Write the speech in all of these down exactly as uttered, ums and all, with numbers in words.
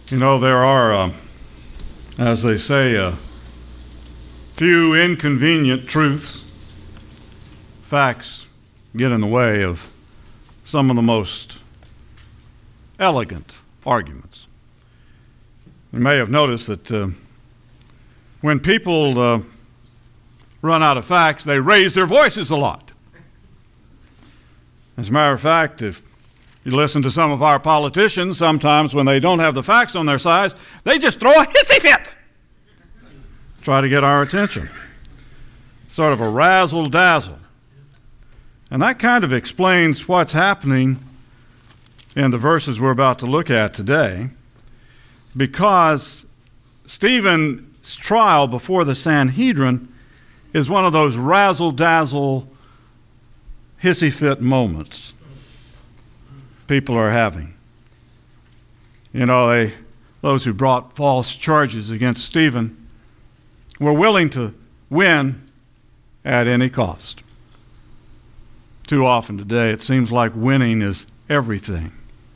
You know, there are, uh, as they say, a uh, few inconvenient truths. Facts get in the way of some of the most elegant arguments. You may have noticed that uh, when people uh, run out of facts, they raise their voices a lot. As a matter of fact, if you listen to some of our politicians, sometimes when they don't have the facts on their side, they just throw a hissy fit. Try to get our attention. Sort of a razzle-dazzle. And that kind of explains what's happening in the verses we're about to look at today, because Stephen's trial before the Sanhedrin is one of those razzle-dazzle, hissy-fit moments people are having. You know, they, those who brought false charges against Stephen were willing to win at any cost. Too often today, it seems like winning is everything.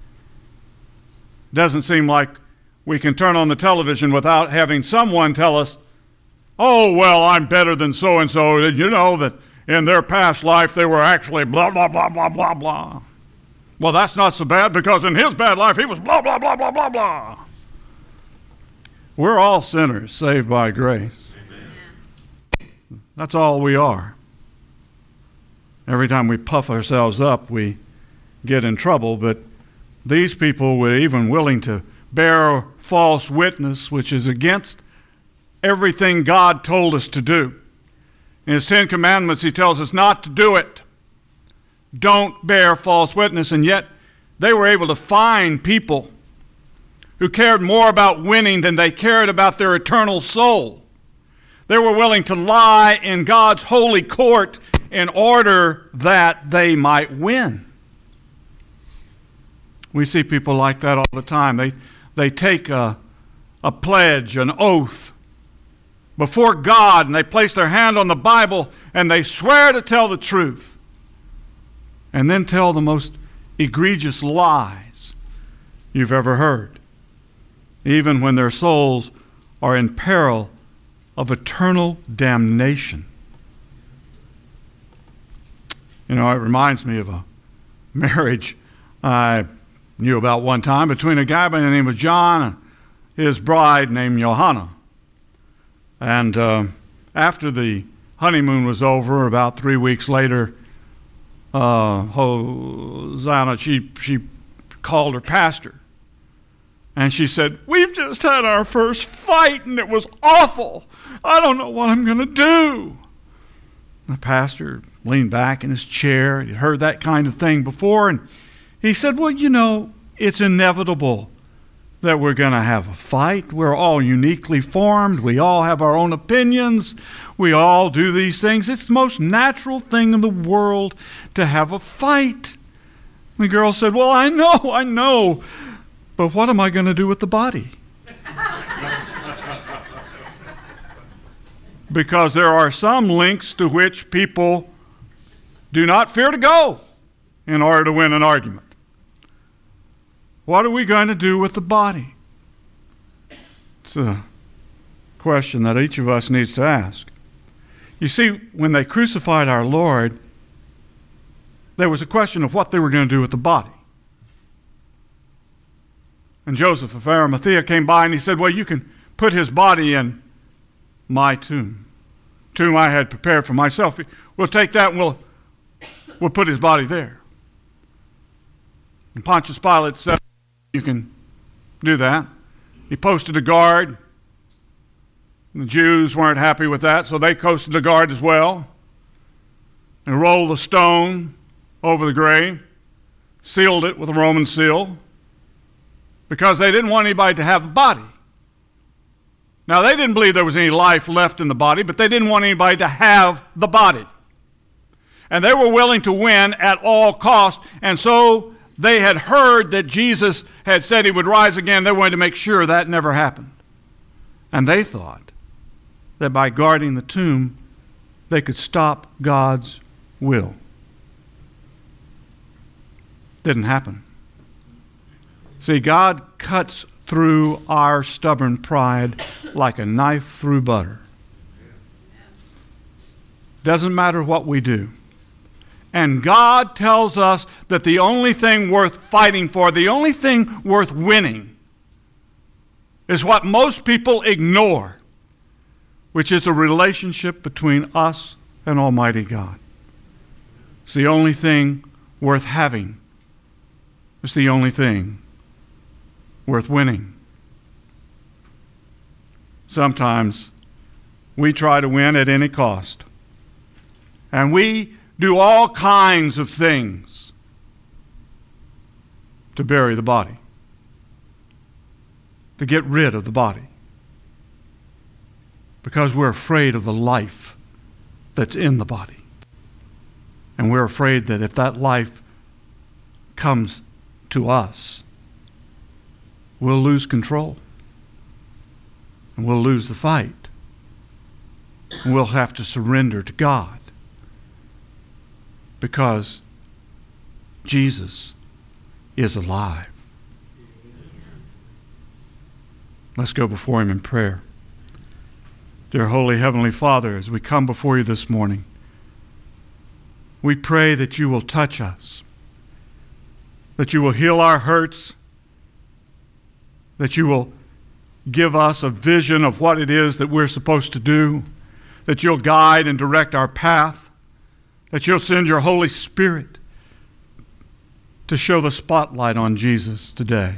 It doesn't seem like we can turn on the television without having someone tell us, oh, well, I'm better than so-and-so. You know that in their past life they were actually blah, blah, blah, blah, blah, blah. Well, that's not so bad because in his bad life he was blah, blah, blah, blah, blah, blah. We're all sinners saved by grace. Amen. That's all we are. Every time we puff ourselves up, we get in trouble, but these people were even willing to bear false witness, which is against everything God told us to do. In his Ten Commandments, he tells us not to do it. Don't bear false witness, and yet they were able to find people who cared more about winning than they cared about their eternal soul. They were willing to lie in God's holy court in order that they might win. We see people like that all the time. They, they take a, a pledge, an oath, before God, and they place their hand on the Bible, and they swear to tell the truth, and then tell the most egregious lies you've ever heard, even when their souls are in peril of eternal damnation. You know, it reminds me of a marriage I knew about one time between a guy by the name of John and his bride named Johanna. And uh, after the honeymoon was over, about three weeks later, uh, Hosanna, she, she called her pastor. And she said, we've just had our first fight and it was awful. I don't know what I'm going to do. The pastor leaned back in his chair. He'd heard that kind of thing before. And he said, well, you know, it's inevitable that we're going to have a fight. We're all uniquely formed. We all have our own opinions. We all do these things. It's the most natural thing in the world to have a fight. The girl said, well, I know, I know. But what am I going to do with the body? Because there are some lengths to which people do not fear to go in order to win an argument. What are we going to do with the body? It's a question that each of us needs to ask. You see, when they crucified our Lord, there was a question of what they were going to do with the body. And Joseph of Arimathea came by and he said, well, you can put his body in my tomb. Tomb I had prepared for myself. We'll take that and we'll, we'll put his body there. And Pontius Pilate said, you can do that. He posted a guard. The Jews weren't happy with that, so they posted a guard as well. And rolled a stone over the grave, sealed it with a Roman seal, because they didn't want anybody to have a body. Now, they didn't believe there was any life left in the body, but they didn't want anybody to have the body. And they were willing to win at all costs, and so they had heard that Jesus had said he would rise again. They wanted to make sure that never happened. And they thought that by guarding the tomb, they could stop God's will. Didn't happen. See, God cuts through our stubborn pride like a knife through butter. Doesn't matter what we do. And God tells us that the only thing worth fighting for, the only thing worth winning, is what most people ignore, which is a relationship between us and Almighty God. It's the only thing worth having. It's the only thing worth winning. Sometimes we try to win at any cost. And we do all kinds of things to bury the body, to get rid of the body, because we're afraid of the life that's in the body. And we're afraid that if that life comes to us, we'll lose control. And we'll lose the fight. And we'll have to surrender to God. Because Jesus is alive. Let's go before Him in prayer. Dear Holy Heavenly Father, as we come before You this morning, we pray that You will touch us, that You will heal our hurts, that You will give us a vision of what it is that we're supposed to do, that You'll guide and direct our path, that You'll send Your Holy Spirit to show the spotlight on Jesus today.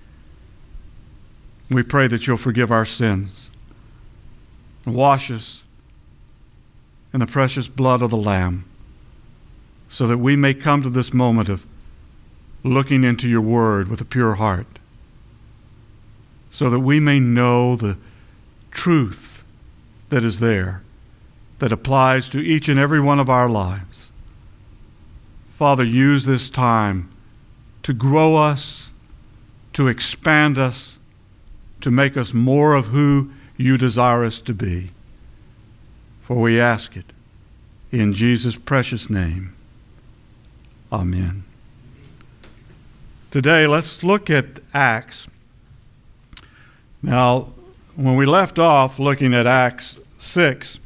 We pray that You'll forgive our sins and wash us in the precious blood of the Lamb, so that we may come to this moment of looking into Your Word with a pure heart, so that we may know the truth that is there, that applies to each and every one of our lives. Father, use this time to grow us, to expand us, to make us more of who You desire us to be. For we ask it in Jesus' precious name. Amen. Today, let's look at Acts. Now, when we left off looking at Acts six,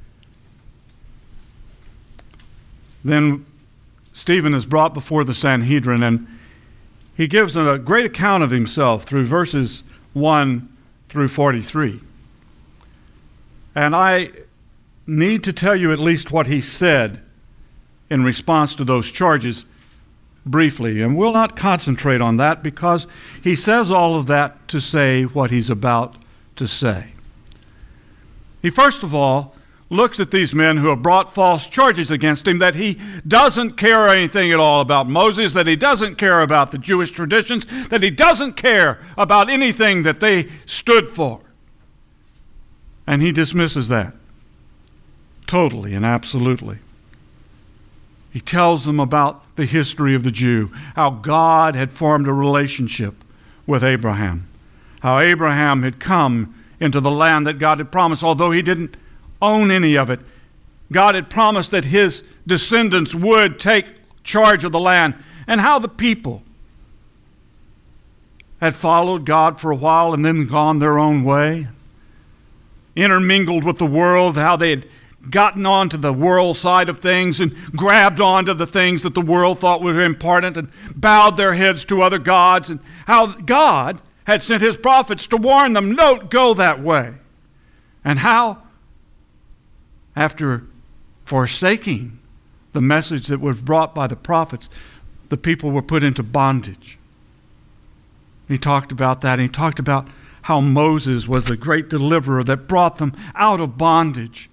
then Stephen is brought before the Sanhedrin, and he gives a great account of himself through verses one through forty-three. And I need to tell you at least what he said in response to those charges briefly. And we'll not concentrate on that because he says all of that to say what he's about to say. He first of all looks at these men who have brought false charges against him, that he doesn't care anything at all about Moses, that he doesn't care about the Jewish traditions, that he doesn't care about anything that they stood for. And he dismisses that totally and absolutely. He tells them about the history of the Jew, how God had formed a relationship with Abraham, how Abraham had come into the land that God had promised, although he didn't own any of it. God had promised that his descendants would take charge of the land, and how the people had followed God for a while and then gone their own way, intermingled with the world, how they had gotten onto the world side of things and grabbed onto the things that the world thought were important and bowed their heads to other gods, and how God had sent His prophets to warn them, don't go that way. And how, after forsaking the message that was brought by the prophets, the people were put into bondage. He talked about that, and he talked about how Moses was the great deliverer that brought them out of bondage.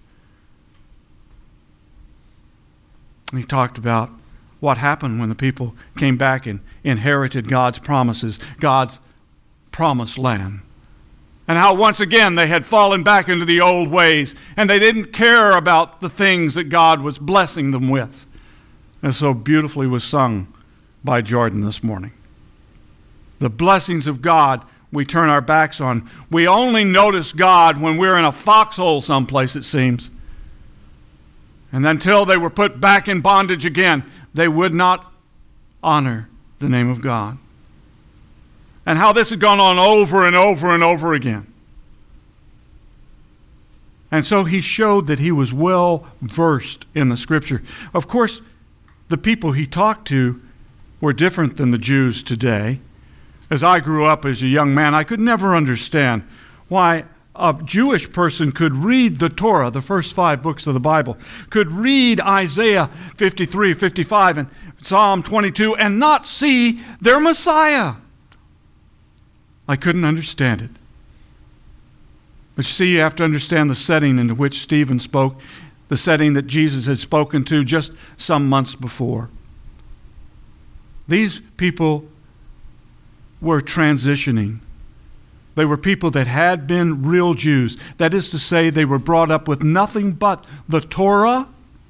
And he talked about what happened when the people came back and inherited God's promises, God's promised land. And how once again they had fallen back into the old ways, and they didn't care about the things that God was blessing them with. And so beautifully was sung by Jordan this morning. The blessings of God we turn our backs on. We only notice God when we're in a foxhole someplace, it seems. And until they were put back in bondage again, they would not honor the name of God. and how this had gone on over and over and over again. And so he showed that he was well versed in the Scripture. Of course, the people he talked to were different than the Jews today. As I grew up as a young man, I could never understand why a Jewish person could read the Torah, the first five books of the Bible, could read Isaiah fifty-three, fifty-five, and Psalm twenty-two, and not see their Messiah. I couldn't understand it. But you see, you have to understand the setting into which Stephen spoke, the setting that Jesus had spoken to just some months before. These people were transitioning. They were people that had been real Jews. That is to say, they were brought up with nothing but the Torah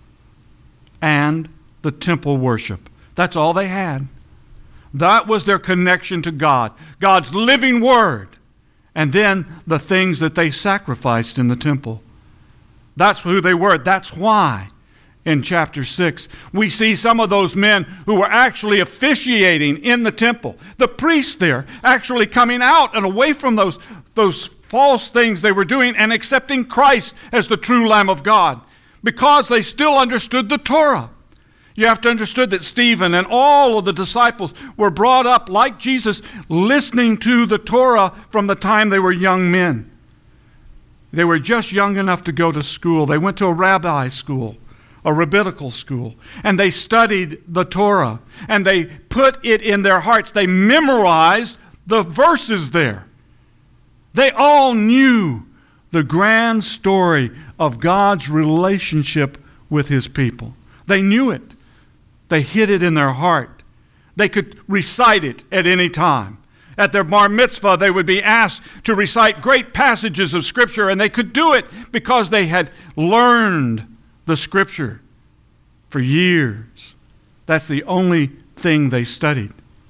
and the temple worship. That's all they had. That was their connection to God, God's living word, and then the things that they sacrificed in the temple. That's who they were. That's why in chapter six we see some of those men who were actually officiating in the temple. The priests there actually coming out and away from those, those false things they were doing and accepting Christ as the true Lamb of God because they still understood the Torah. You have to understand that Stephen and all of the disciples were brought up like Jesus, listening to the Torah from the time they were young men. They were just young enough to go to school. They went to a rabbi school, a rabbinical school, and they studied the Torah, and they put it in their hearts. They memorized the verses there. They all knew the grand story of God's relationship with his people. They knew it. They hid it in their heart. They could recite it at any time. At their bar mitzvah, they would be asked to recite great passages of Scripture, and they could do it because they had learned the Scripture for years. That's the only thing they studied.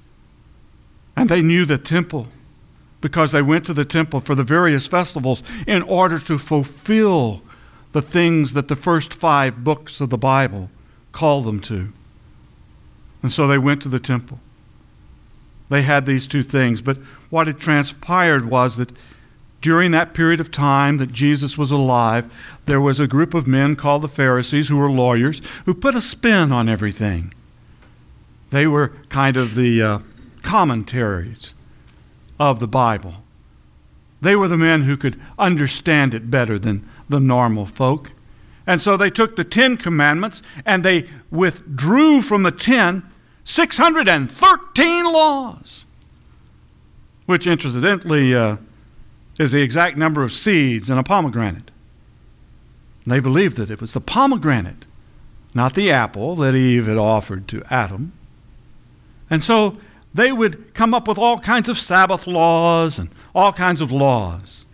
And they knew the temple because they went to the temple for the various festivals in order to fulfill the things that the first five books of the Bible call them to. And so they went to the temple. They had these two things. But what had transpired was that during that period of time that Jesus was alive, there was a group of men called the Pharisees, who were lawyers, who put a spin on everything. They were kind of the uh, commentaries of the Bible. They were the men who could understand it better than the normal folk. And so they took the Ten Commandments and they withdrew from the ten six hundred thirteen laws, which incidentally uh, is the exact number of seeds in a pomegranate. And they believed that it was the pomegranate, not the apple that Eve had offered to Adam. And so they would come up with all kinds of Sabbath laws and all kinds of laws.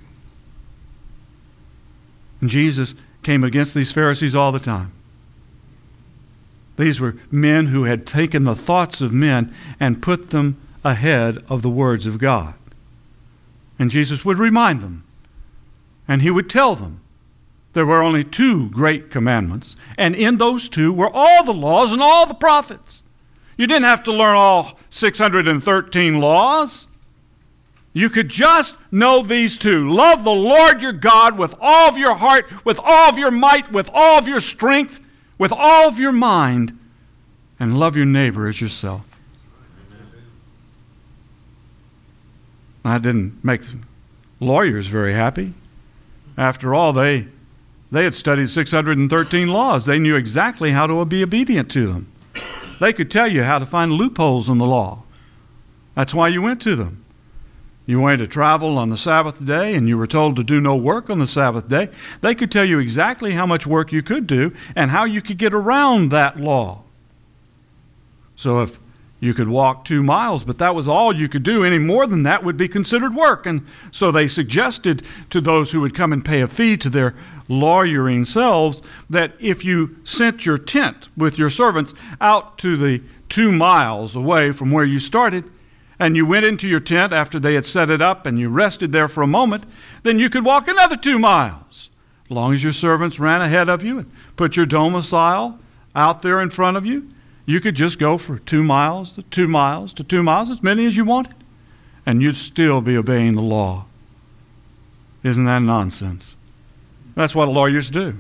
And Jesus came against these Pharisees all the time. These were men who had taken the thoughts of men and put them ahead of the words of God. And Jesus would remind them, and he would tell them there were only two great commandments, and in those two were all the laws and all the prophets. You didn't have to learn all six hundred thirteen laws. You could just know these two. Love the Lord your God with all of your heart, with all of your might, with all of your strength, with all of your mind, and love your neighbor as yourself. That didn't make the lawyers very happy. After all, they, they had studied six hundred thirteen laws. They knew exactly how to be obedient to them. They could tell you how to find loopholes in the law. That's why you went to them. You wanted to travel on the Sabbath day and you were told to do no work on the Sabbath day. They could tell you exactly how much work you could do and how you could get around that law. So if you could walk two miles, but that was all you could do, any more than that would be considered work. And so they suggested to those who would come and pay a fee to their lawyering selves that if you sent your tent with your servants out to the two miles away from where you started, and you went into your tent after they had set it up and you rested there for a moment, then you could walk another two miles. As long as your servants ran ahead of you and put your domicile out there in front of you, you could just go for two miles to two miles to two miles, as many as you wanted. and you'd still be obeying the law. Isn't that nonsense? That's what lawyers do.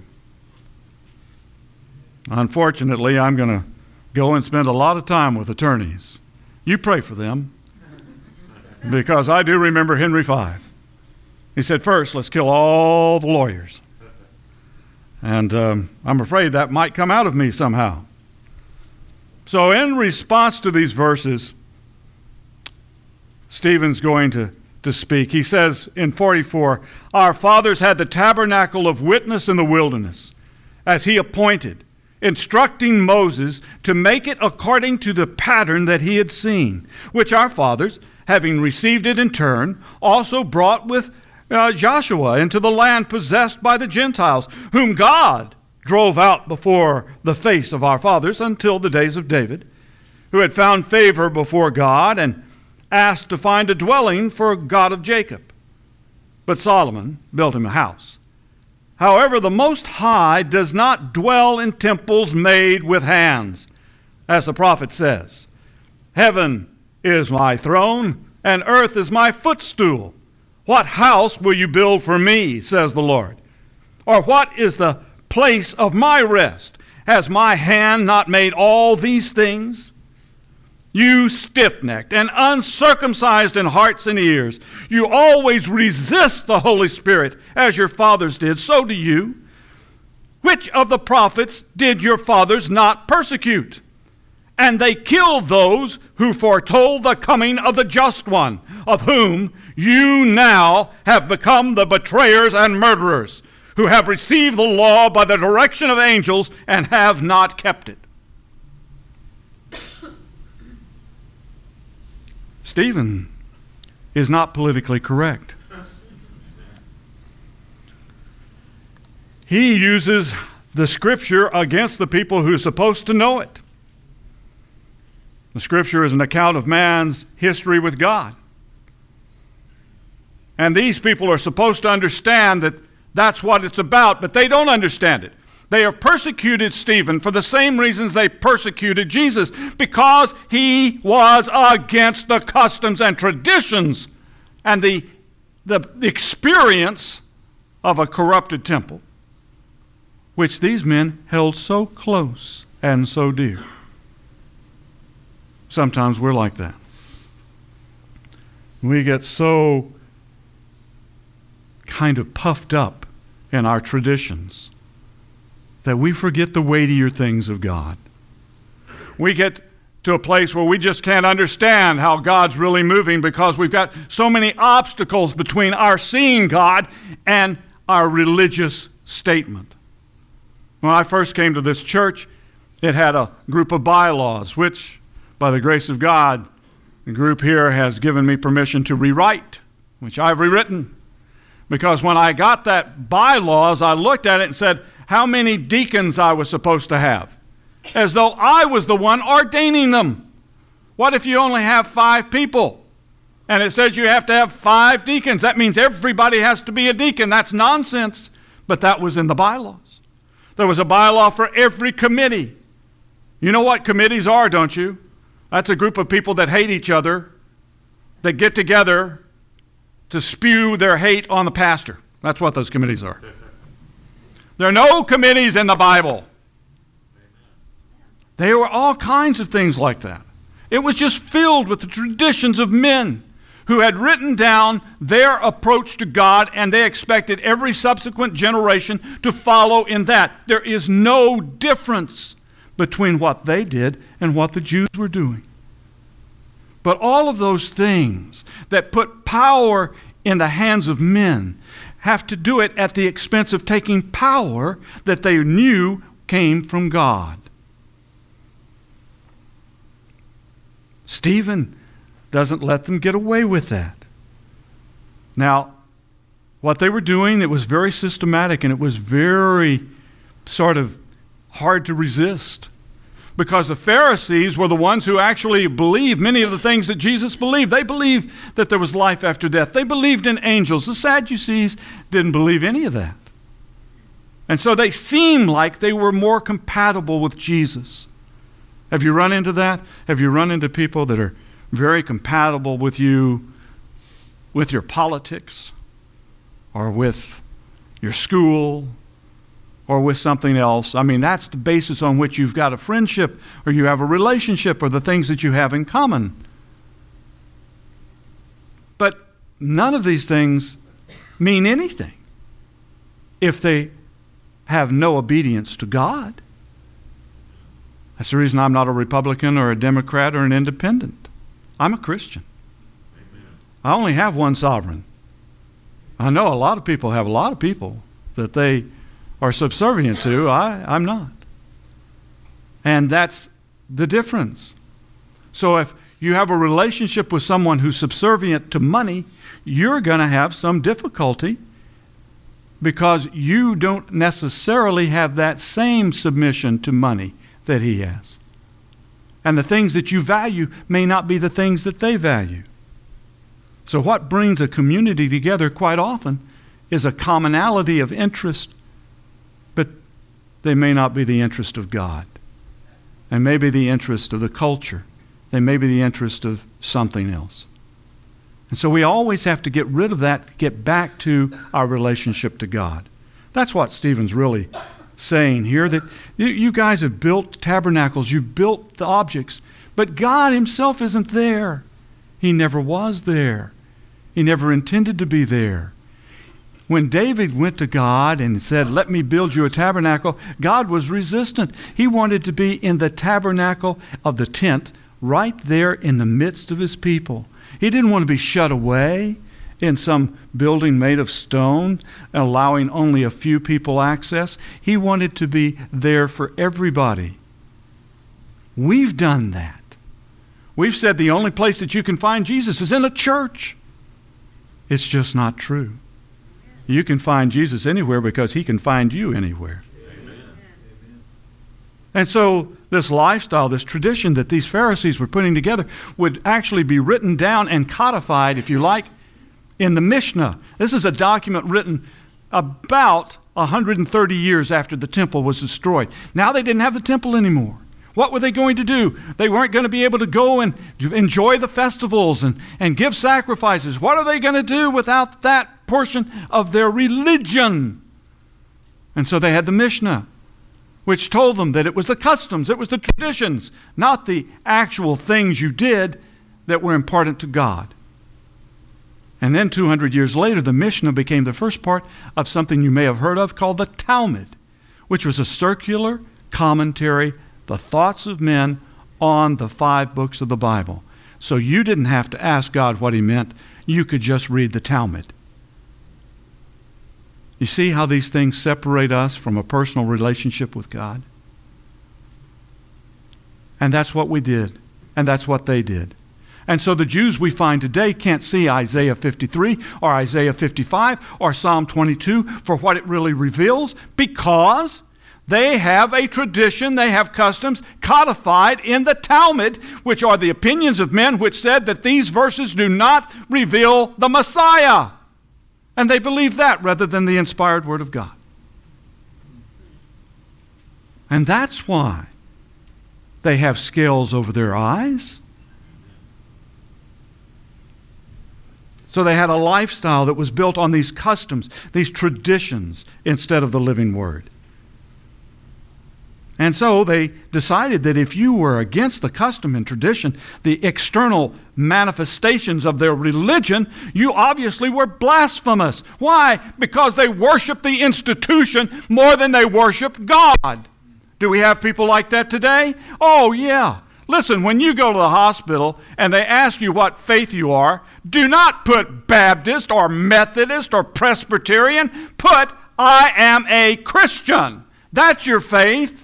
Unfortunately, I'm going to go and spend a lot of time with attorneys. You pray for them, because I do remember Henry five. He said, first, let's kill all the lawyers. And um, I'm afraid that might come out of me somehow. So in response to these verses, Stephen's going to, to speak. He says in forty-four, our fathers had the tabernacle of witness in the wilderness, as he appointed, instructing Moses to make it according to the pattern that he had seen, which our fathers, having received it in turn, also brought with uh, Joshua into the land possessed by the Gentiles, whom God drove out before the face of our fathers until the days of David, who had found favor before God and asked to find a dwelling for God of Jacob. But Solomon built him a house. However, the Most High does not dwell in temples made with hands, as the prophet says, heaven is my throne, and earth is my footstool. What house will you build for me, says the Lord? Or what is the place of my rest? Has my hand not made all these things? You stiff-necked and uncircumcised in hearts and ears, you always resist the Holy Spirit, as your fathers did, so do you. Which of the prophets did your fathers not persecute? And they killed those who foretold the coming of the Just One, of whom you now have become the betrayers and murderers, who have received the law by the direction of angels and have not kept it. Stephen is not politically correct. He uses the Scripture against the people who are supposed to know it. The Scripture is an account of man's history with God. And these people are supposed to understand that that's what it's about, but they don't understand it. They have persecuted Stephen for the same reasons they persecuted Jesus, because he was against the customs and traditions and the, the experience of a corrupted temple, which these men held so close and so dear. Sometimes we're like that. We get so kind of puffed up in our traditions that we forget the weightier things of God. We get to a place where we just can't understand how God's really moving because we've got so many obstacles between our seeing God and our religious statement. When I first came to this church, it had a group of bylaws, which, by the grace of God, the group here has given me permission to rewrite, which I've rewritten. Because when I got that bylaws, I looked at it and said how many deacons I was supposed to have, as though I was the one ordaining them. What if you only have five people? And it says you have to have five deacons. That means everybody has to be a deacon. That's nonsense. But that was in the bylaws. There was a bylaw for every committee. You know what committees are, don't you? That's a group of people that hate each other, that get together to spew their hate on the pastor. That's what those committees are. There are no committees in the Bible. There were all kinds of things like that. It was just filled with the traditions of men who had written down their approach to God, and they expected every subsequent generation to follow in that. There is no difference between what they did and what the Jews were doing. But all of those things that put power in the hands of men have to do it at the expense of taking power that they knew came from God. Stephen doesn't let them get away with that. Now, what they were doing, it was very systematic and it was very sort of hard to resist. Because the Pharisees were the ones who actually believed many of the things that Jesus believed. They believed that there was life after death. They believed in angels. The Sadducees didn't believe any of that. And so they seemed like they were more compatible with Jesus. Have you run into that? Have you run into people that are very compatible with you with your politics or with your school or with something else. I mean, that's the basis on which you've got a friendship or you have a relationship or the things that you have in common. But none of these things mean anything if they have no obedience to God. That's the reason I'm not a Republican or a Democrat or an independent. I'm a Christian. Amen. I only have one sovereign. I know a lot of people have a lot of people that they are subservient to. I, I'm not. And that's the difference. So if you have a relationship with someone who's subservient to money, you're going to have some difficulty because you don't necessarily have that same submission to money that he has. And the things that you value may not be the things that they value. So what brings a community together quite often is a commonality of interest, but they may not be the interest of God. And maybe the interest of the culture. They may be the interest of something else. And so we always have to get rid of that to get back to our relationship to God. That's what Stephen's really saying here, that you guys have built tabernacles, you've built the objects, but God himself isn't there. He never was there. He never intended to be there. When David went to God and said, let me build you a tabernacle, God was resistant. He wanted to be in the tabernacle of the tent, right there in the midst of his people. He didn't want to be shut away in some building made of stone, allowing only a few people access. He wanted to be there for everybody. We've done that. We've said the only place that you can find Jesus is in a church. It's just not true. You can find Jesus anywhere because he can find you anywhere. Amen. And so this lifestyle, this tradition that these Pharisees were putting together would actually be written down and codified, if you like, in the Mishnah. This is a document written about one hundred thirty years after the temple was destroyed. Now they didn't have the temple anymore. What were they going to do? They weren't going to be able to go and enjoy the festivals and, and give sacrifices. What are they going to do without that portion of their religion? And so they had the Mishnah, which told them that it was the customs, it was the traditions, not the actual things you did that were important to God. And then two hundred years later, the Mishnah became the first part of something you may have heard of called the Talmud, which was a circular commentary, the thoughts of men on the five books of the Bible. So you didn't have to ask God what he meant. You could just read the Talmud. You see how these things separate us from a personal relationship with God? And that's what we did. And that's what they did. And so the Jews we find today can't see Isaiah fifty-three or Isaiah fifty-five or Psalm twenty-two for what it really reveals, because they have a tradition, they have customs codified in the Talmud, which are the opinions of men which said that these verses do not reveal the Messiah. And they believe that rather than the inspired Word of God. And that's why they have scales over their eyes. So they had a lifestyle that was built on these customs, these traditions, instead of the living Word. And so they decided that if you were against the custom and tradition, the external manifestations of their religion, you obviously were blasphemous. Why? Because they worship the institution more than they worship God. Do we have people like that today? Oh, yeah. Listen, when you go to the hospital and they ask you what faith you are, do not put Baptist or Methodist or Presbyterian. Put, I am a Christian. That's your faith.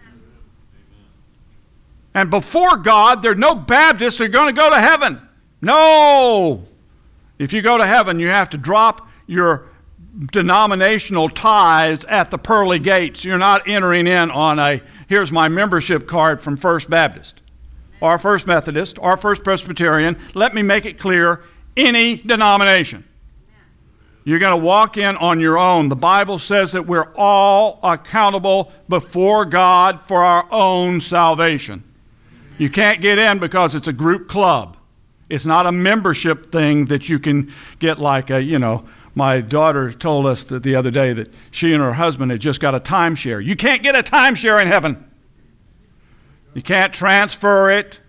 And before God, there are no Baptists who are going to go to heaven. No. If you go to heaven, you have to drop your denominational ties at the pearly gates. You're not entering in on a, here's my membership card from First Baptist or First Methodist or First Presbyterian. Let me make it clear, any denomination. You're going to walk in on your own. The Bible says that we're all accountable before God for our own salvation. You can't get in because it's a group club. It's not a membership thing that you can get like a, you know, my daughter told us that the other day that she and her husband had just got a timeshare. You can't get a timeshare in heaven. You can't transfer it.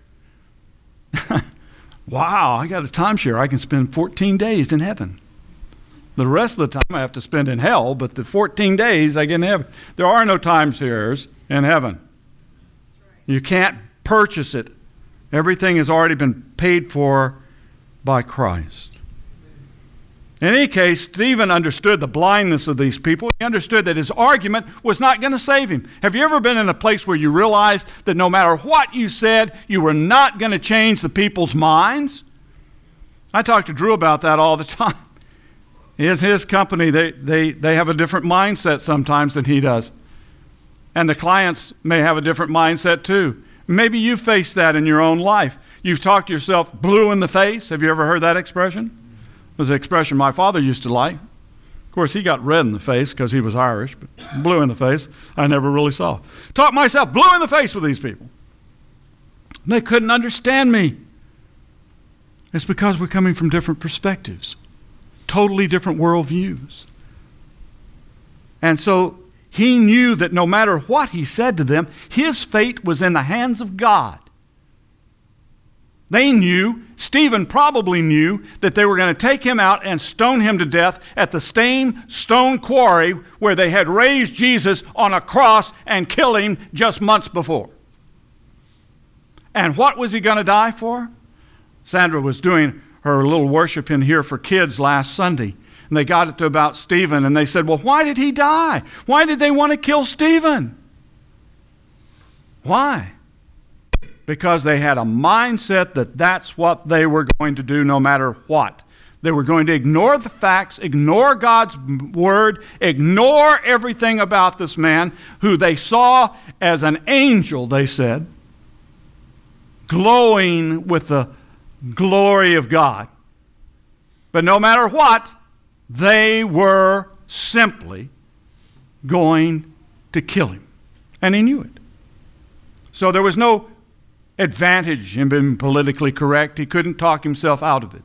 Wow, I got a timeshare. I can spend fourteen days in heaven. The rest of the time I have to spend in hell, but the fourteen days I get in heaven. There are no timeshares in heaven. You can't purchase it. Everything has already been paid for by Christ. In any case, Stephen understood the blindness of these people. He understood that his argument was not going to save him. Have you ever been in a place where you realized that no matter what you said, you were not going to change the people's minds? I talk to Drew about that all the time. His, his company, they, they, they have a different mindset sometimes than he does. And the clients may have a different mindset too. Maybe you face that in your own life. You've talked to yourself blue in the face. Have you ever heard that expression? It was an expression my father used to like. Of course, he got red in the face because he was Irish, but blue in the face, I never really saw. Talked myself blue in the face with these people. They couldn't understand me. It's because we're coming from different perspectives, totally different worldviews. And so he knew that no matter what he said to them, his fate was in the hands of God. They knew, Stephen probably knew, that they were going to take him out and stone him to death at the same stone quarry where they had raised Jesus on a cross and killed him just months before. And what was he going to die for? Sandra was doing her little worship in here for kids last Sunday. And they got it to about Stephen, and they said, well, why did he die? Why did they want to kill Stephen? Why? Because they had a mindset that that's what they were going to do no matter what. They were going to ignore the facts, ignore God's word, ignore everything about this man who they saw as an angel, they said, glowing with the glory of God. But no matter what, they were simply going to kill him. And he knew it. So there was no advantage in being politically correct. He couldn't talk himself out of it.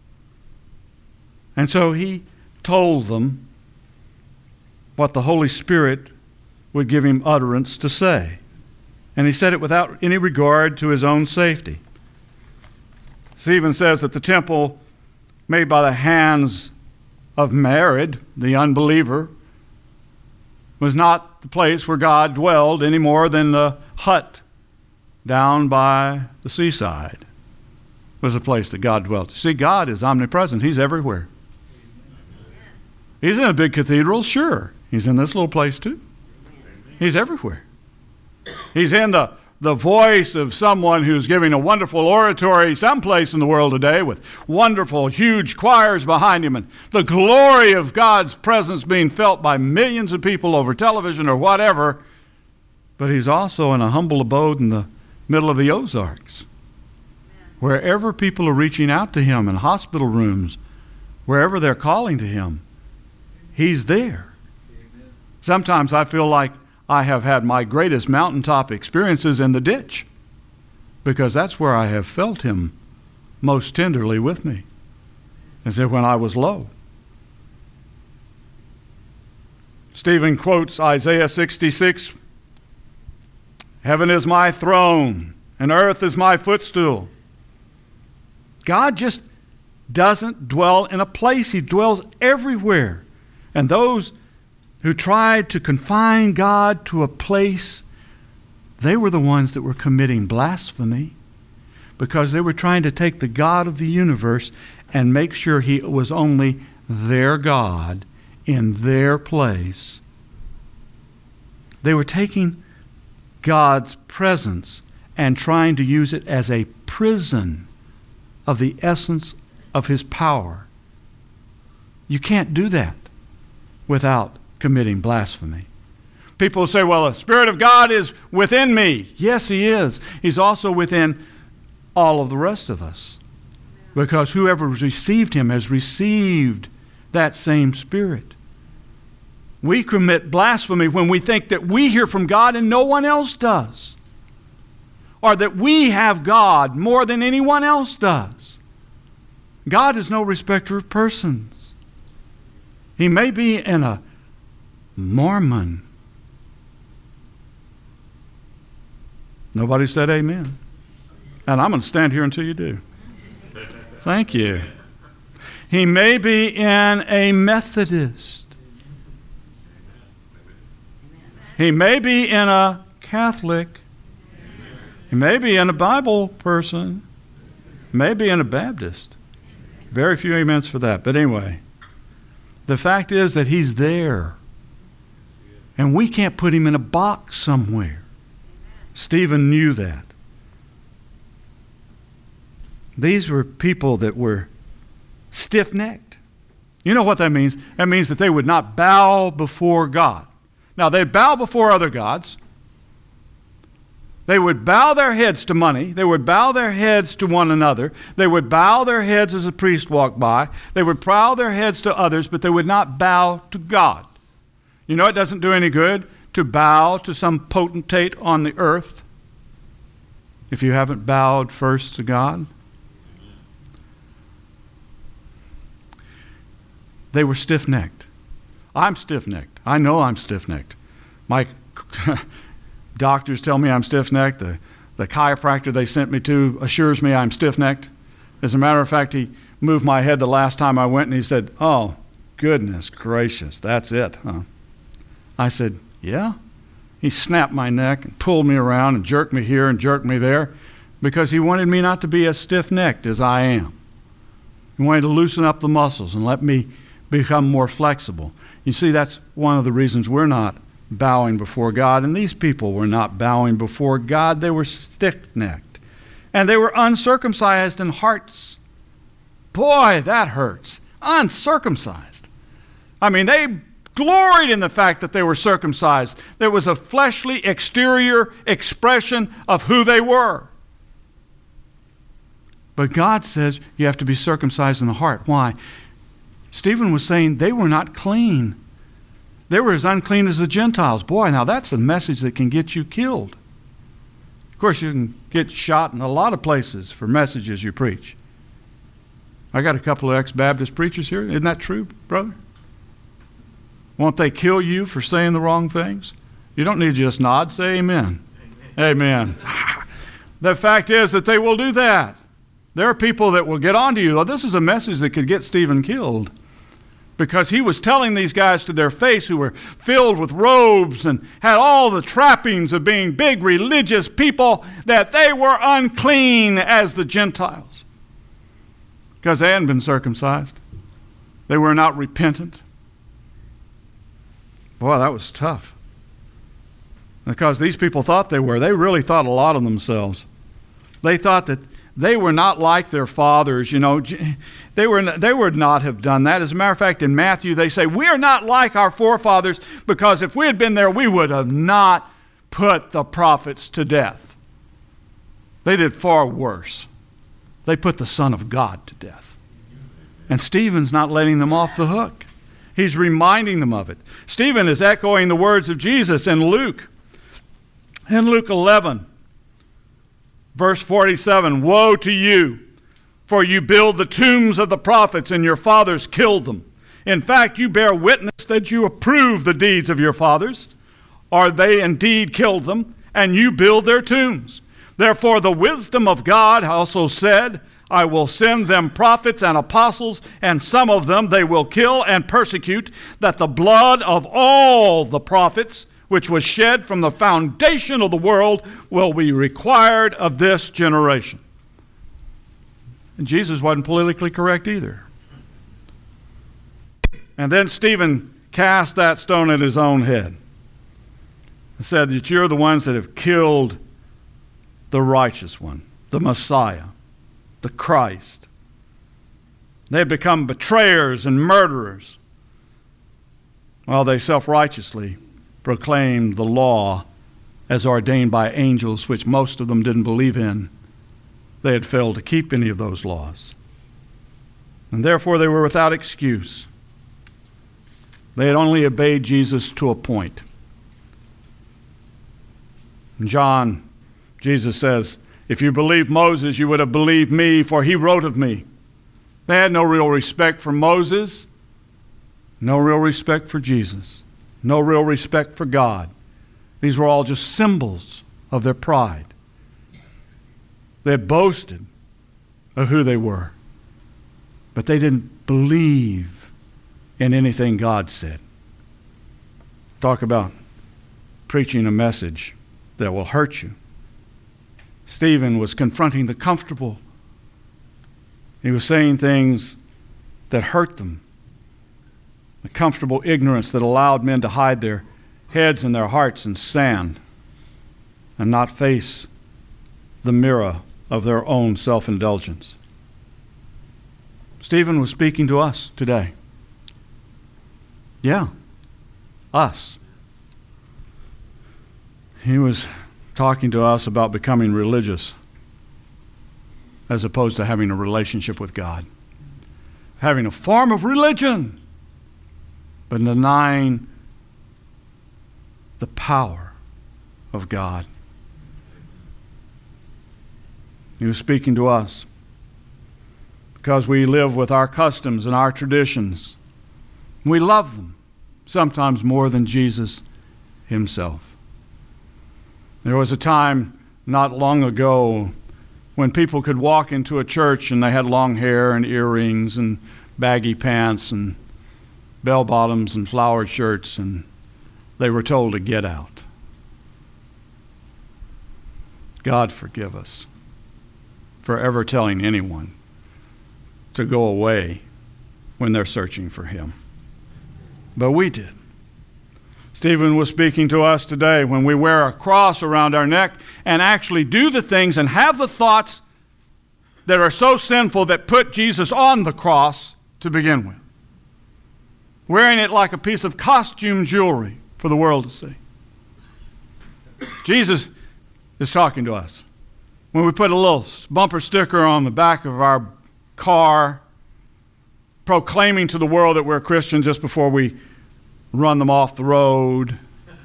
And so he told them what the Holy Spirit would give him utterance to say. And he said it without any regard to his own safety. Stephen says that the temple made by the hands of Herod, the unbeliever, was not the place where God dwelled any more than the hut down by the seaside was a place that God dwelt. See, God is omnipresent. He's everywhere. He's in a big cathedral, sure. He's in this little place too. He's everywhere. He's in the, the voice of someone who's giving a wonderful oratory someplace in the world today with wonderful, huge choirs behind him and the glory of God's presence being felt by millions of people over television or whatever. But he's also in a humble abode in the middle of the Ozarks. Wherever people are reaching out to him in hospital rooms, wherever they're calling to him, he's there. Amen. Sometimes I feel like I have had my greatest mountaintop experiences in the ditch because that's where I have felt him most tenderly with me, as if when I was low. Stephen quotes Isaiah sixty-six, "Heaven is my throne, and earth is my footstool." God just doesn't dwell in a place. He dwells everywhere. And those who tried to confine God to a place, they were the ones that were committing blasphemy because they were trying to take the God of the universe and make sure he was only their God in their place. They were taking God's presence and trying to use it as a prison of the essence of his power. You can't do that without committing blasphemy. People say, well, the Spirit of God is within me. Yes, he is. He's also within all of the rest of us. Because whoever received him has received that same Spirit. We commit blasphemy when we think that we hear from God and no one else does. Or that we have God more than anyone else does. God is no respecter of persons. He may be in a Mormon. Nobody said amen. And I'm going to stand here until you do. Thank you. He may be in a Methodist. He may be in a Catholic. He may be in a Bible person. Maybe in a Baptist. Very few amens for that. But anyway, the fact is that he's there. And we can't put him in a box somewhere. Stephen knew that. These were people that were stiff-necked. You know what that means? That means that they would not bow before God. Now, they'd bow before other gods. They would bow their heads to money. They would bow their heads to one another. They would bow their heads as a priest walked by. They would bow their heads to others, but they would not bow to God. You know, it doesn't do any good to bow to some potentate on the earth if you haven't bowed first to God. They were stiff-necked. I'm stiff-necked. I know I'm stiff-necked. My doctors tell me I'm stiff-necked. The, the chiropractor they sent me to assures me I'm stiff-necked. As a matter of fact, he moved my head the last time I went and he said, "Oh, goodness gracious, that's it, huh?" I said, "Yeah." He snapped my neck and pulled me around and jerked me here and jerked me there because he wanted me not to be as stiff-necked as I am. He wanted to loosen up the muscles and let me become more flexible. You see, that's one of the reasons we're not bowing before God. And these people were not bowing before God. They were stiff-necked. And they were uncircumcised in hearts. Boy, that hurts. Uncircumcised. I mean, they gloried in the fact that they were circumcised. There was a fleshly exterior expression of who they were. But God says you have to be circumcised in the heart. Why? Stephen was saying they were not clean. They were as unclean as the Gentiles. Boy, now that's a message that can get you killed. Of course, you can get shot in a lot of places for messages you preach. I got a couple of ex-Baptist preachers here. Isn't that true, brother? Won't they kill you for saying the wrong things? You don't need to just nod. Say amen. Amen. Amen. The fact is that they will do that. There are people that will get onto you. This is a message that could get Stephen killed because he was telling these guys to their face who were filled with robes and had all the trappings of being big religious people that they were unclean as the Gentiles because they hadn't been circumcised. They were not repentant. Boy, that was tough. Because these people thought they were. They really thought a lot of themselves. They thought that they were not like their fathers. You know, they were they would not have done that. As a matter of fact, in Matthew, they say, we are not like our forefathers because if we had been there, we would have not put the prophets to death. They did far worse. They put the Son of God to death. And Stephen's not letting them off the hook. He's reminding them of it. Stephen is echoing the words of Jesus in Luke. In Luke eleven, verse forty-seven, "Woe to you, for you build the tombs of the prophets, and your fathers killed them. In fact, you bear witness that you approve the deeds of your fathers, or they indeed killed them, and you build their tombs. Therefore the wisdom of God also said, I will send them prophets and apostles, and some of them they will kill and persecute, that the blood of all the prophets, which was shed from the foundation of the world, will be required of this generation." And Jesus wasn't politically correct either. And then Stephen cast that stone at his own head and said that you're the ones that have killed the righteous one, the Messiah, the Christ. They have become betrayers and murderers, while they self-righteously proclaimed the law as ordained by angels, which most of them didn't believe in. They had failed to keep any of those laws. And therefore they were without excuse. They had only obeyed Jesus to a point. In John, Jesus says, "If you believed Moses, you would have believed me, for he wrote of me. They had no real respect for Moses, no real respect for Jesus, no real respect for God. These were all just symbols of their pride. They had boasted of who they were, but they didn't believe in anything God said. Talk about preaching a message that will hurt you. Stephen was confronting the comfortable. He was saying things that hurt them. The comfortable ignorance that allowed men to hide their heads and their hearts in sand and not face the mirror of their own self-indulgence. Stephen was speaking to us today. Yeah, us. He was talking to us about becoming religious as opposed to having a relationship with God. Having a form of religion, but denying the power of God. He was speaking to us because we live with our customs and our traditions. We love them, sometimes more than Jesus himself. There was a time not long ago when people could walk into a church and they had long hair and earrings and baggy pants and bell-bottoms and flowered shirts, and they were told to get out. God forgive us for ever telling anyone to go away when they're searching for him. But we did. Stephen was speaking to us today when we wear a cross around our neck and actually do the things and have the thoughts that are so sinful that put Jesus on the cross to begin with. Wearing it like a piece of costume jewelry for the world to see. Jesus is talking to us. When we put a little bumper sticker on the back of our car, proclaiming to the world that we're a Christian just before we run them off the road.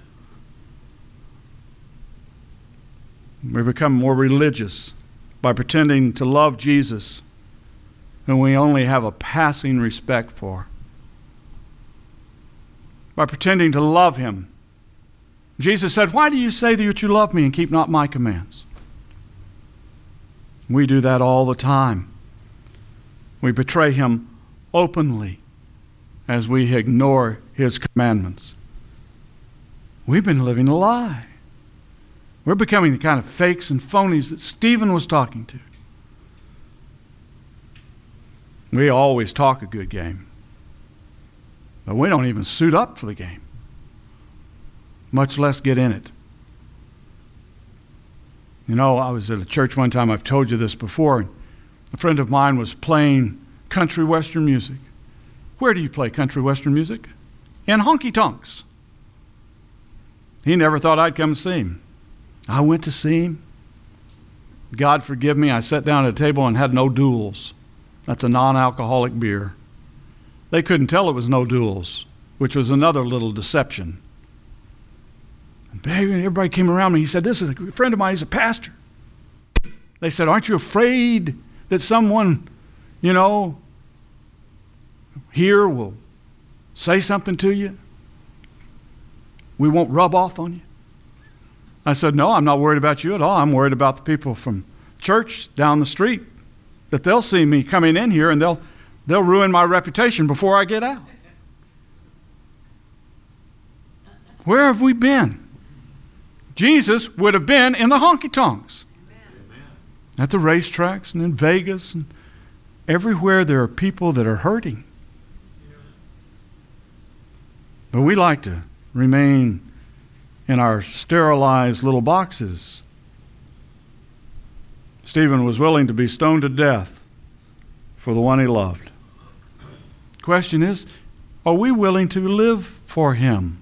We become more religious by pretending to love Jesus whom we only have a passing respect for. By pretending to love him. Jesus said, "Why do you say that you love me and keep not my commands?" We do that all the time. We betray him openly as we ignore his commandments. We've been living a lie. We're becoming the kind of fakes and phonies that Stephen was talking to. We always talk a good game, but we don't even suit up for the game, much less get in it. You know, I was at a church one time, I've told you this before, and a friend of mine was playing country western music. Where do you play country western music? In honky-tonks. He never thought I'd come see him. I went to see him. God forgive me, I sat down at a table and had no duels. That's a non-alcoholic beer. They couldn't tell it was no duels, which was another little deception. And everybody came around me. He said, "This is a friend of mine. He's a pastor." They said, "Aren't you afraid that someone, you know, here will say something to you? We won't rub off on you?" I said, "No, I'm not worried about you at all. I'm worried about the people from church down the street, that they'll see me coming in here and they'll they'll ruin my reputation before I get out." Where have we been? Jesus would have been in the honky-tonks. Amen. At the racetracks and in Vegas and everywhere there are people that are hurting. But we like to remain in our sterilized little boxes. Stephen was willing to be stoned to death for the one he loved. The question is, are we willing to live for him?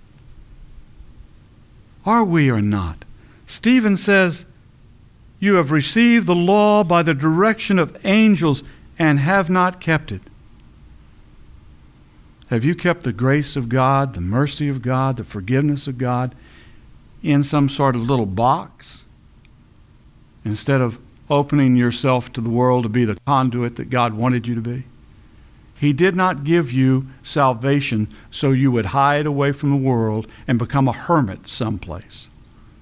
Are we or not? Stephen says, "You have received the law by the direction of angels and have not kept it." Have you kept the grace of God, the mercy of God, the forgiveness of God in some sort of little box instead of opening yourself to the world to be the conduit that God wanted you to be. He did not give you salvation so you would hide away from the world and become a hermit someplace.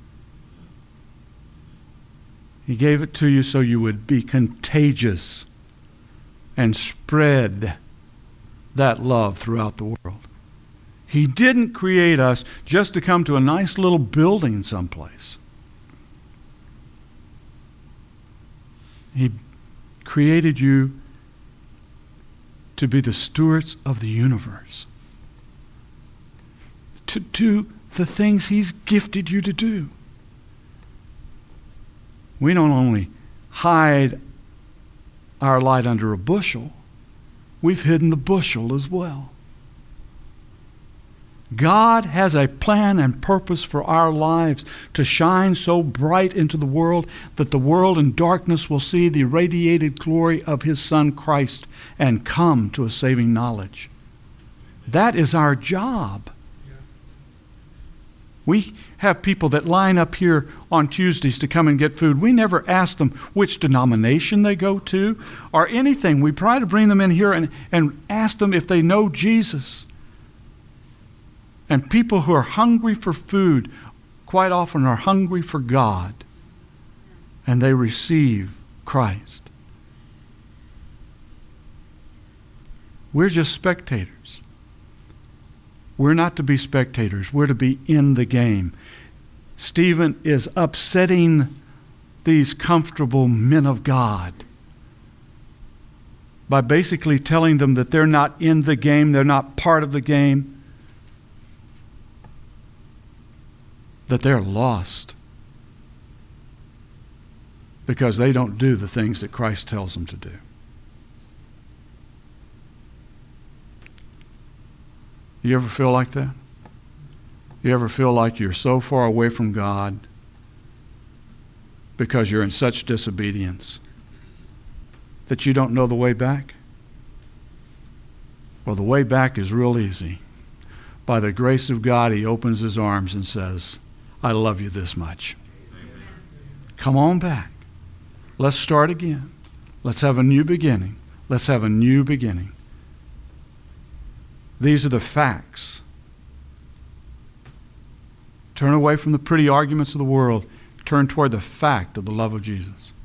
He gave it to you so you would be contagious and spread that love throughout the world. He didn't create us just to come to a nice little building someplace. He created you to be the stewards of the universe, to do the things He's gifted you to do. We don't only hide our light under a bushel, we've hidden the bushel as well. God has a plan and purpose for our lives to shine so bright into the world that the world in darkness will see the radiated glory of His Son Christ and come to a saving knowledge. That is our job. We have people that line up here on Tuesdays to come and get food. We never ask them which denomination they go to or anything. We try to bring them in here and, and ask them if they know Jesus. And people who are hungry for food quite often are hungry for God, and they receive Christ. We're just spectators. We're not to be spectators. We're to be in the game. Stephen is upsetting these comfortable men of God by basically telling them that they're not in the game, they're not part of the game, that they're lost because they don't do the things that Christ tells them to do. You ever feel like that? You ever feel like you're so far away from God because you're in such disobedience that you don't know the way back? Well, the way back is real easy. By the grace of God, He opens His arms and says, I love you this much. Amen. Come on back. Let's start again. Let's have a new beginning. Let's have a new beginning. These are the facts. Turn away from the pretty arguments of the world. Turn toward the fact of the love of Jesus.